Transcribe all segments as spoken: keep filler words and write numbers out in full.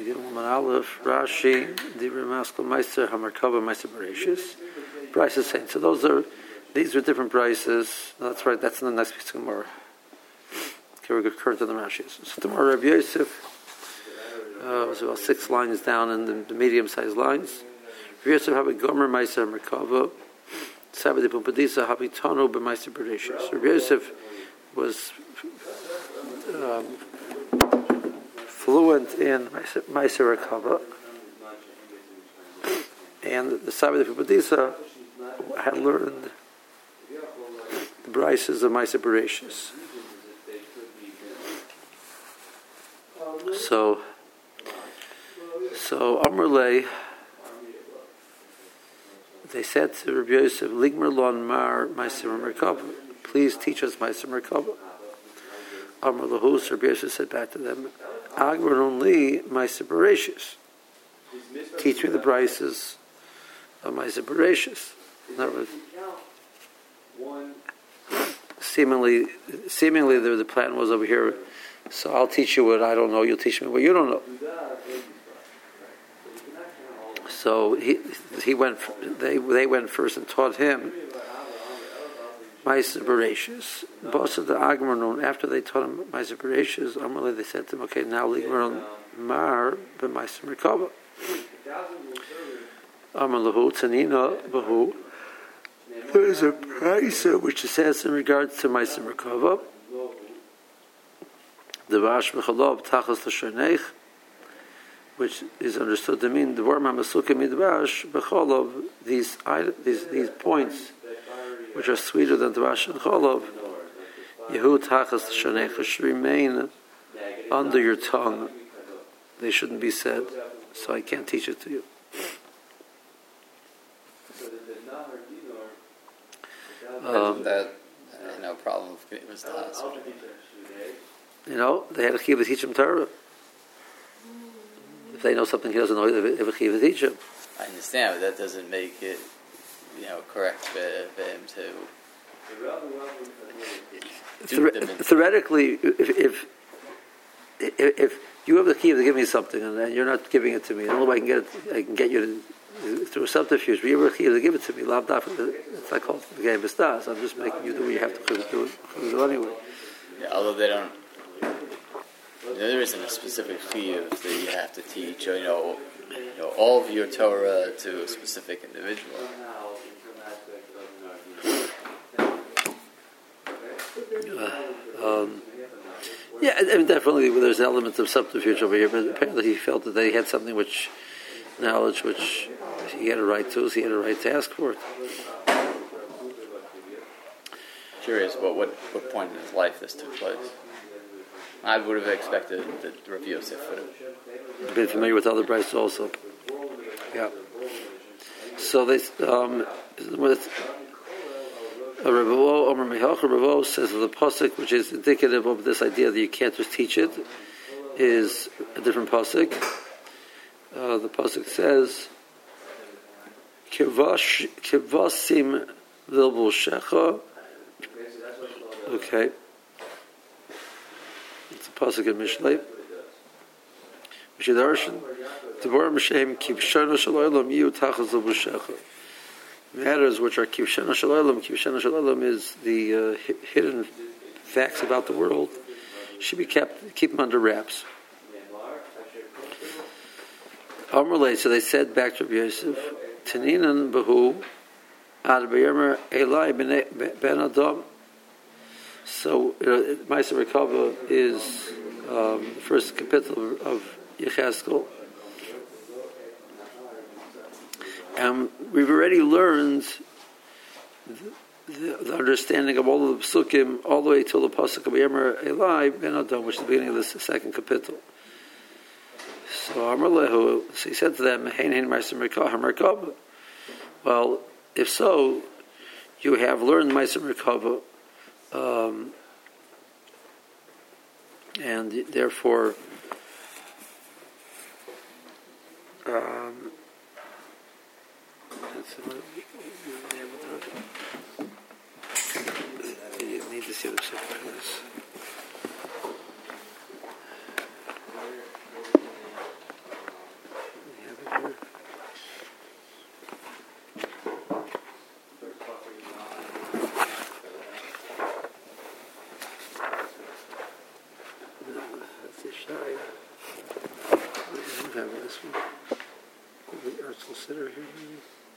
Gimel Aleph, Rashi, the Ramaskal Meister, Hamarkava, Meister Bereshis. Prices same. So those are, these are different prices. No, that's right, that's in the next piece of Gemara. Okay, we're going to turn to the Rashis. So tomorrow, Rabbi Yosef uh, was about six lines down in the, the medium-sized lines. Rabbi Yosef have a Gomer Meister Hamarkava, Sabbath Pumpadisa Habitano b'Meister Bereshis. Rabbi Yosef was um, fluent in Meiser Merkava, and the Sabbath Pumpadisa had learned the brises of Meiser Bereshis. So, so Amrlei, they said to Rabbi Yosef, Ligmer lon mar Meiser Merkava, please teach us Meiser Merkava. Amr Lahus, Rabbi Yosef said back to them, Agron only Meiser Bereshis. Teach me the prices of Meiser Bereshis. In other words, seemingly, seemingly the, the plan was over here, so I'll teach you what I don't know, you'll teach me what you don't know. So he he went. They they went first and taught him Meiser Bereshis. Both of the Agmanon, after they taught him Meiser Bereshis, Amalei, they said to him, "Okay, now Ligmaron Mar b'Meiser Merkava." Amalahu Tanina Bahu. There is a price which it says in regards to Meiser Merkava. The Vash Mechalov Tachas L'Sharneich, which is understood to mean the word Mamasuka Midvash Becholov, these these these points which are sweeter than Dvash and Cholov, Yehu Tachas L'Sharneich, should remain under your tongue. They shouldn't be said, so I can't teach it to you. Um, that I had no problem with it was the You know, they had a chiyuv to teach him Torah. If they know something he doesn't know, they have a chiyuv to teach him. I understand, but that doesn't make it, you know, correct for, for him to. Theore- theoretically, if, if if if you have the chiyuv to give me something and, and you're not giving it to me, the only way I can get it, I can get you to, through a subterfuge. But you have a chiyuv to give it to me. Lav daf. It's like called the game of stars. I'm just making you do what you have to do it do anyway. Yeah, although they don't. There isn't a specific chiyuv that you have to teach, or, you know, you know, all of your Torah to a specific individual. Uh, um, yeah, I mean, definitely there's elements of subterfuge over here, but apparently he felt that they had something which, knowledge which he had a right to, so he had a right to ask for it. Curious about what, what point in his life this took place. I would have expected that Rabbi Yosef would have been familiar with other brides also. Yeah. So they, um, with Ravo, Omer Mehach, Ravo says the pasuk, which is indicative of this idea that you can't just teach it, is a different pasuk. Uh, the pasuk says, "Kivash kivasim vilbushecha." Okay. It's a pasuk in Mishlei. Mishidarshan. Devar Mishem kivshana shalaylam yu tachas l'bushecha. Matters which are kivshana shalaylam. Kivshana shalaylam is the uh, hidden facts about the world. Should be kept, keep them under wraps. Amrulay, so they said back to Rabbi Yosef, Taninan Bahu Ad B'Yomer Eli Ben Adam. So, you know, Meiser Merkava is um, the first capital of Yechezkel. And we've already learned the, the, the understanding of all of the Psukim all the way till the Pasuk of B'Yomer Eli Ben Adam, which is the beginning of the second capital. So Amar Lehu, so he said to them, Hein Hein Meiser Merkava. Well, if so, you have learned Meiser Merkava, um, and therefore, um, you need to see the second for this. have this one. The Erzl Sitter here, maybe.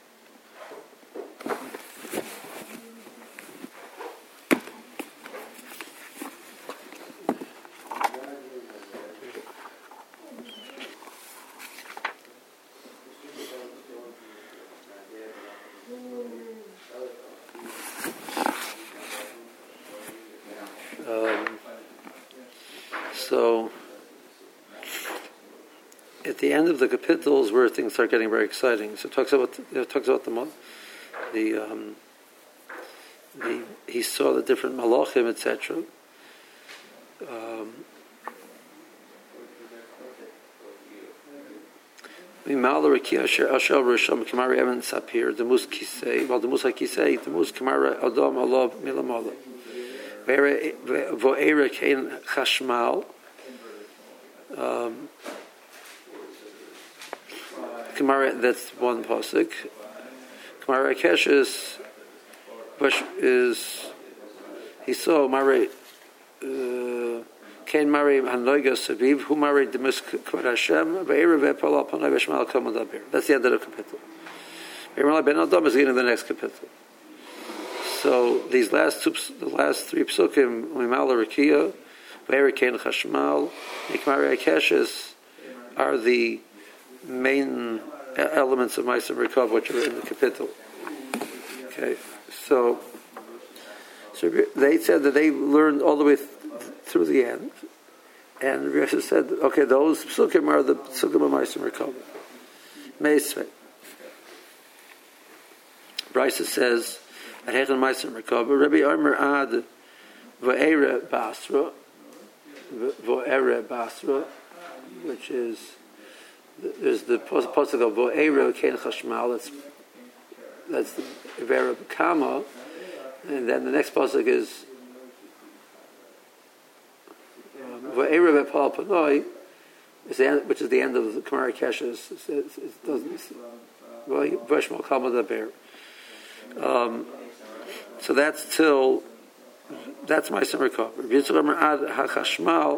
Um, so, at the end of the capitals, where things start getting very exciting. So it talks about it talks about the the um, the he saw the different malachim, et cetera. Um, Mimal Rakia Asher Ashal Risham Kamari Evan Sapir the Mus Kisei while the Mus Kisei the Mus Kamara Adam Allah Milamala Vo'era Kain Chashmal. Um, Gemara, that's one pasuk. Gemara Kesh is, is he saw Mari Kain Mari Hanoiga Saviv who married the Miskvod Hashem Ve'era Ve'pala Panay Veshmal Kamadabir. That's the end of the capital. Ve'era Ben Adam is in the next capital. So these last two, the last three psukim, Mimal Rakia, Ve'era Kain Chashmal, and Gemara Keshes are the main elements of Ma'aser Merkava, which are in the capital. Okay, so so they said that they learned all the way th- through the end, and Rebbe said, okay, those psukim are the psukim of Ma'aser Merkava. Meisvei. Brisa says, at Hechon Ma'aser Merkava, Rebbe Omer Ad Vo'era Basra, Vo'era Basra, which is there's the pasuk of Vo'era Kain Chashmal. That's that's the Vera Kama, and then the next pasuk is Vo'era Ve'pal Panoi, which is the end of the Kamari Keshes. It doesn't Vo'eshmal Kama Daber. Um So that's till that's my summer cover. Yitzchak Ad HaChashmal.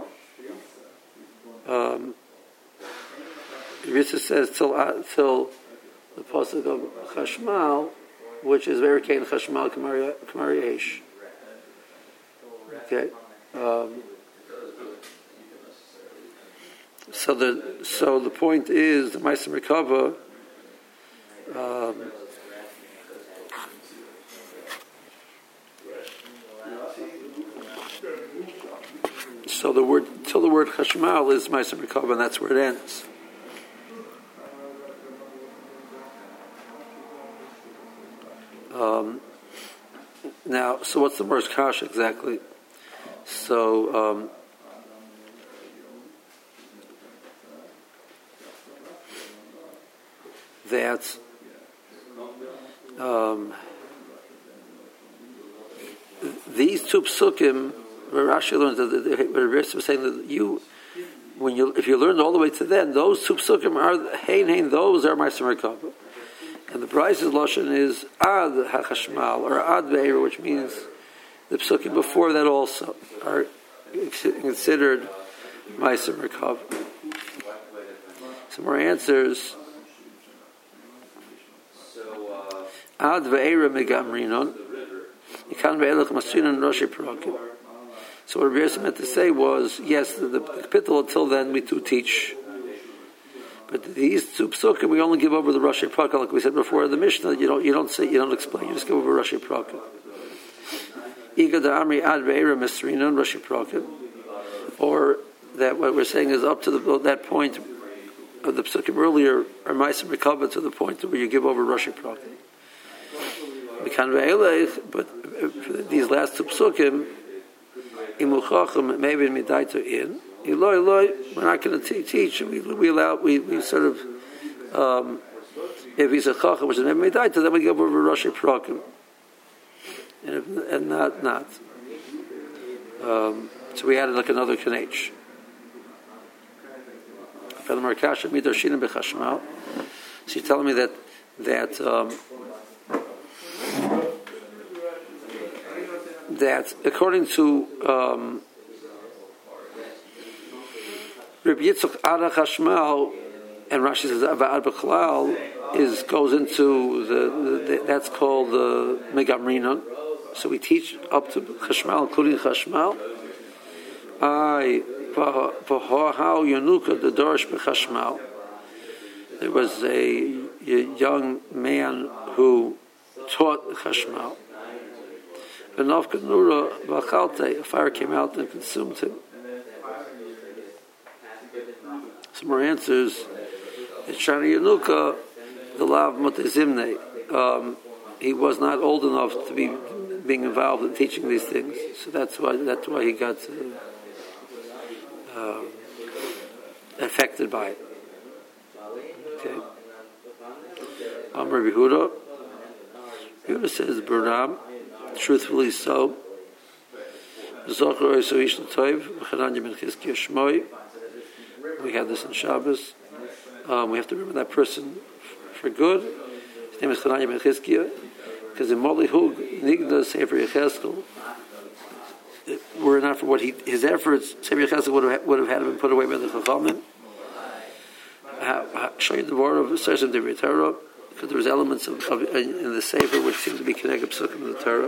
Um. Yitzchak says till uh, till the pasuk of Chashmal, which is very kain Chashmal Kamari Eish. Okay. Um, so the so the point is the Ma'aser Merkava. Um, so the word till the word Chashmal is Ma'aser Merkava, and that's where it ends. Um, now, so what's the Mors Kash exactly? So, um, that um, these two psukim, where Rashi learns that where Rashi was saying that you, when you, if you learn all the way to then, those two psukim are hein hein. Those are Ma'aser Merkava. And the Braisa's lashon is ad hachashmal or ad ve'era, which means the psukim before that also are considered Ma'aser Merkava. Some more answers. Ad ve'era megamrinon. Yikan ve'elach masinon roshi parakim. So what Rabbi meant to say was, yes, the, the capital until then we do teach. But these two psukim we only give over the Rashi Prakah, like we said before in the Mishnah. You don't, you don't say, you don't explain. You just give over Rashi Prakah. Iga da Amri ad ve'era misrinon Rashi Prakah, or that what we're saying is up to the, that point of the psukim earlier, or Ma'aser Merkava to the point where you give over Rashi Prakah. But these last two psukim, imuchachim maybe midaito in. Eloi, Eloi, we're not going to teach. We, we allow, we, we sort of, um, if he's a chacham, which is maybe midaito, then we give over Rashi Prakim, and if, and not not. Um, so we added like another kanech. So you're telling me that that um, that according to um, Rabbi Yitzchak Ad HaChashmal, and Rashi says Avad B'Chalal is goes into the, the that's called the Megamrinon. So we teach up to Chashmal, including Chashmal. I V'Hohau Yanuka the Dorish B'Chashmal. There was a, a young man who taught Chashmal. V'Novka Nura V'Chalte, a fire came out and consumed him. Some more answers. It's Shani Yanuka, the Lav Mutezimne. Um, he was not old enough to be being involved in teaching these things, so that's why that's why he got uh, uh, affected by it. Okay. Amar Yehuda. Yehuda says, "Bernam, truthfully so." We had this in Shabbos. Um, we have to remember that person for good. His name is Chananya ben Chizkiah, because in Moli Hug Nigda Sefer Yecheskel, were it not for what he his efforts, Sefer Yecheskel would have would have had been put away by the Chachamim. Show you the word of Sersem Devrei Torah, because there was elements of, of in the Sefer which seemed to be connected to the Torah.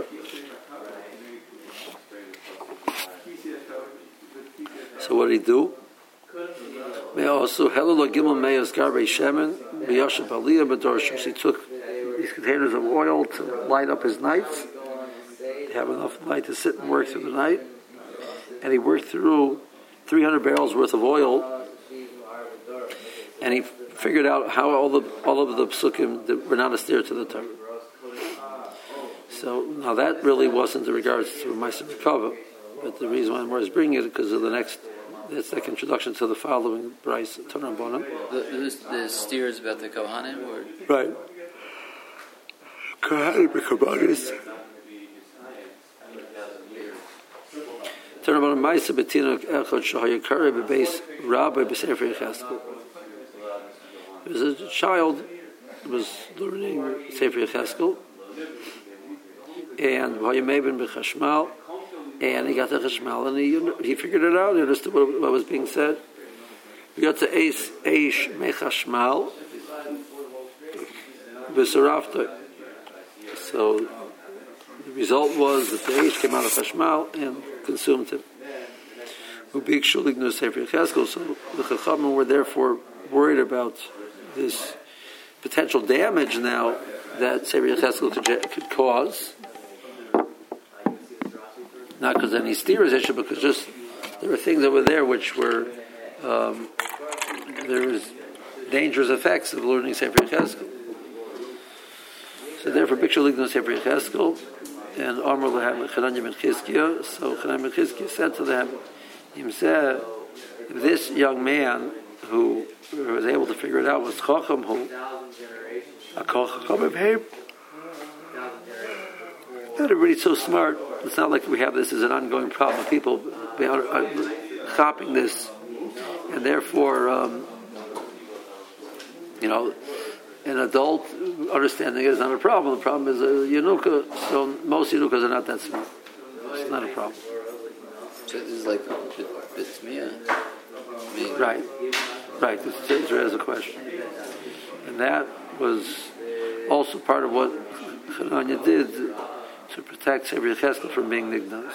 So what did he do? May also Hello Gimel Meos Garbe Shemen Biyashab Aliyah B'Dorshus. He took these containers of oil to light up his nights. To have enough light to sit and work through the night, and he worked through three hundred barrels worth of oil, and he figured out how all the all of the psukim that were not a steer to the Torah. So now that really wasn't in regards to Ma'aser Merkava, but the reason why I'm always bringing it is because of the next. That's like introduction to the following Bryce Torah Bonam. The, the, the steer is about the Kohanim, or right? Kohanim Kohanis. Torah Bonam Ma'aser Betinok Echad Shahayakari Bebeis Rabbi B'Sefer Yecheskel. There was a child who was learning Sefer Yecheskel, and Vayameben B'Chashmal. And he got the chashmal, and he he figured it out. He understood what, what was being said. We got to Eish Eish Mechashmal B'Sarafta. So the result was that the Eish came out of chashmal and consumed him. Ubik Shulig no Sefer Yecheskel. So the Chachamim were therefore worried about this potential damage now that Sefer Yecheskel could, could cause. Not because any steer's issue, because just there were things over there which were um, there was dangerous effects of learning Sefer Yecheskel. So therefore, Bikshul Lignos Sefer Yecheskel and Amar Lehem Chananya ben Chizkiah. So Chananya ben Chizkiah said to them, "Himself, this young man who was able to figure it out was Chacham who a Chacham of him." Not everybody's so smart. It's not like we have this as an ongoing problem. People are copying this, and therefore, um, you know, an adult understanding it is not a problem. The problem is a Yanuka. So most Yanukas are not that smart. It's not a problem. So this is like it's me. Right, right. This is a question, and that was also part of what Chananya did to protect Sefer Yecheskel from being nignas.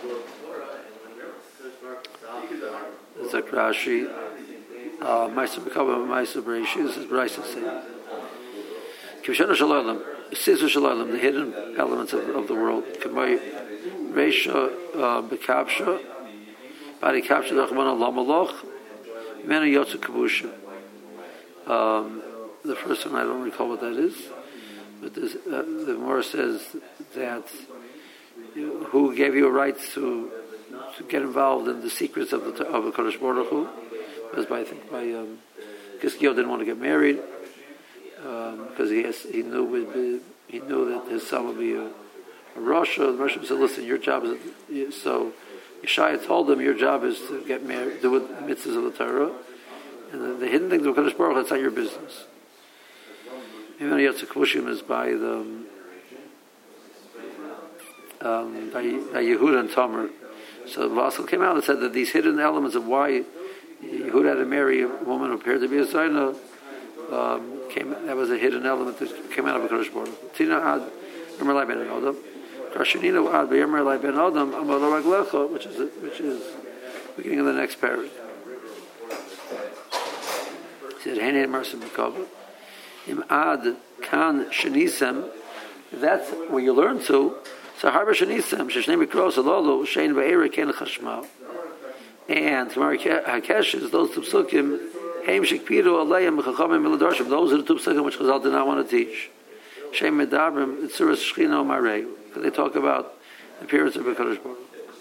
It's like Rashi, Ma'aser Merkava, Ma'aser Bereshis, is Bryce saying. Kivshana Shalom, Sizu Shalom, the hidden elements of, of the world. Kamay Reisha Bekapsha, Badi Kapsha Dachmana Lamaloch, Mena Yotzu Kabusha. The first one, I don't recall what that is. But this, uh, the Gemara says that you, who gave you a right to to get involved in the secrets of the of the Kodesh Baruch Hu? It was by I think by um, Kiskio didn't want to get married um, because he has, he knew would be, he knew that his son would be a, a Rasha. The Rasha said, "Listen, your job is so." Yeshaya told him, "Your job is to get married, do the mitzvahs of the Torah, and the, the hidden things of Kodesh Baruch Hu, that's not your business." Even Yotze Kavushim is by the um, by, by Yehuda and Tamar. So the Vassal came out and said that these hidden elements of why Yehuda had to marry a woman who appeared to be a Zaina um, came. That was a hidden element that came out of a Kodesh Baruch Hu. Tina ad Yomer Lai Ben Adam. Kashanina ad Yomer Lai Ben Adam Amalo Raglecha, which is which is beginning of the next paragraph. He said, "Hein Marsim Mekabel Im ad Kan Shenisem." That's where you learn to. So Harba Shenisem Sheshnei Mikros Alolu Shein Ve'era Ken Chashmal. And Gemara Hakesh is those two psukim. Heim Shikpiru Alayim Chachamim Miladarshim. Those are the two psukim which Chazal did not want to teach. Shem Medabrim Tzuras Shechina Marei. Because they talk about the appearance of Hakadosh Baruch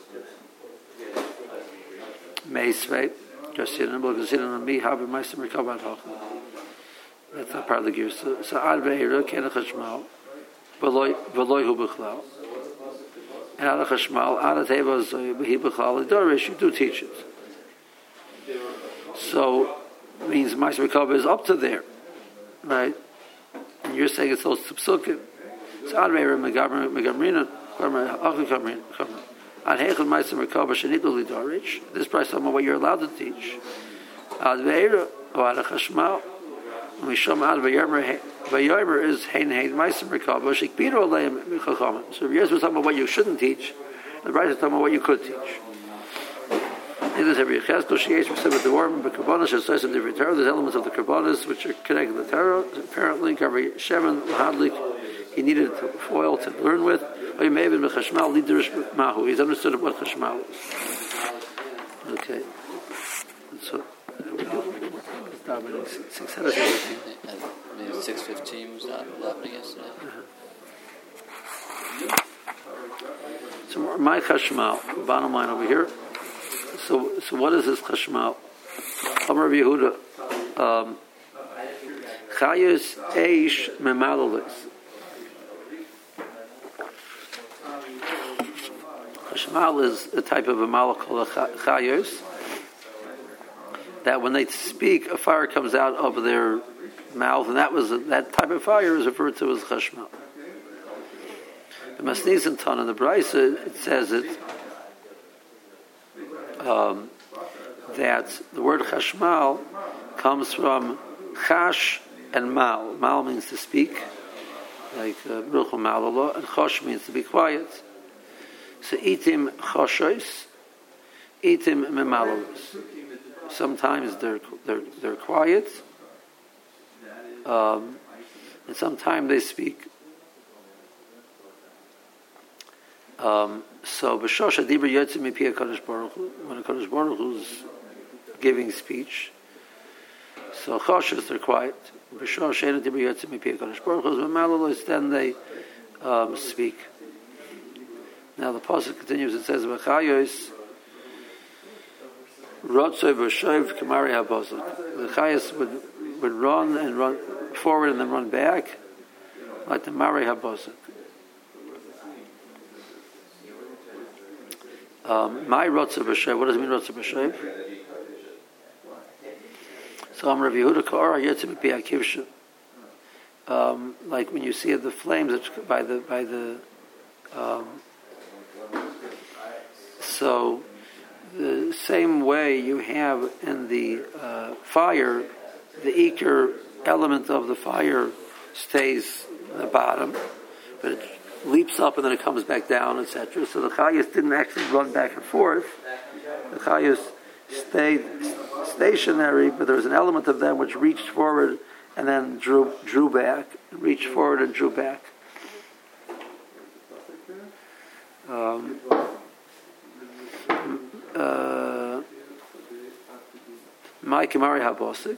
Hu. Meisvei. Kasidim. Kasidim on me. Habi Meister Merkabat Hach. That's not part of the gear. So so Ad Ve'era Ken Chashmal. V'loy V'loy Hu B'chlal. And Ad Chashmal Ad Teva V'hi B'chlal Dorish. You do teach it. So means Meister Merkabah is up to there, right? And you're saying it's those psukim. So Ad Ve'era Megamrina Karma Achu Kamrin Kamrin. Ad Heichel Meister Merkabah Shenidu Lidorich. This price is what you're allowed to teach. Ad Ve'era or Ad Chashmal. Misham Ad Ve'yomer Ve'yomer is Hein Hein Meister Merkabah Shikpiru Aleim Chachamim. So yes, we're talking about what you shouldn't teach. The price is talking about what you could teach. There's every Cheskel Sheish with the worm, but Karbonis is says of the Torah. There's elements of the Karbonis which are connected to the Torah. Apparently, Gavri Shemin Hadlik, he needed foil to learn with. Or he may have been Chashmal Liderish Mahu. He's understood what Chashmal is. Okay. So, six hundred seventeen. Maybe six fifteen was not happening yesterday. So, my Chashmal, bottom line over here. So, so what is this Chashmal? Amar Yehuda, Chayus Eish Memalalis. Chashmal is a type of a malach called Chayus. That when they speak, a fire comes out of their mouth, and that was that type of fire is referred to as Chashmal. The Masnizan Tan in the Brisa, it says it. Um, that the word chashmal comes from chash and mal. Mal means to speak, like bruch malalo, and chosh means to be quiet. So itim choshois, itim memalalos. Sometimes they're they're they're quiet, um, and sometimes they speak. Um, so b'shosha dibur yotzim mipi HaKadosh Baruch Hu, when HaKadosh Baruch Hu is giving speech, so choshas they're quiet. B'shosha ena dibur yotzim mipi HaKadosh Baruch Hu, v'malalos then they um, speak. Now the pasuk continues. It says v'chayos rotzoi v'shoiv kamari habosuk. The chayos would would run and run forward and then run back, like the mari habosuk. Um, my Rotza B'Shev, what does it mean Rotza B'Shev? So I'm Rav Yehuda Ka'or HaYotzim B'Pi HaKivshu. Um, like when you see the flames by the, by the, um, so the same way you have in the uh, fire, the Iker element of the fire stays at the bottom, but it leaps up and then it comes back down, et cetera. So the Chayas didn't actually run back and forth. The Chayas stayed stationary, but there was an element of them which reached forward and then drew drew back, reached forward and drew back. Um, uh, My Kamari Habosik.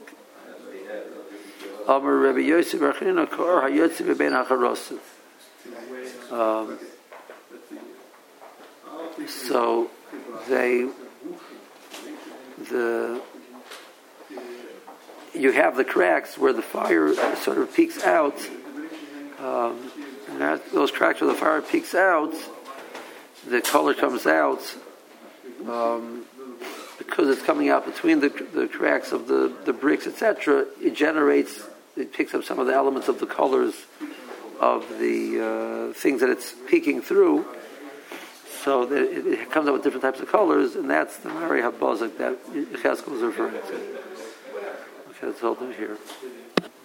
Amar Rabbi Yosef Archinina Kor Hayotzi B'Bein HaCharosif. Um, so they the you have the cracks where the fire sort of peeks out, um, and that, those cracks where the fire peeks out, the color comes out um, because it's coming out between the the cracks of the, the bricks, et cetera. It generates, it picks up some of the elements of the colors of the uh, things that it's peeking through, so that it, it comes out with different types of colors, and that's the Mari Habozak that Yechezkel is referring to. Okay, let's hold it here.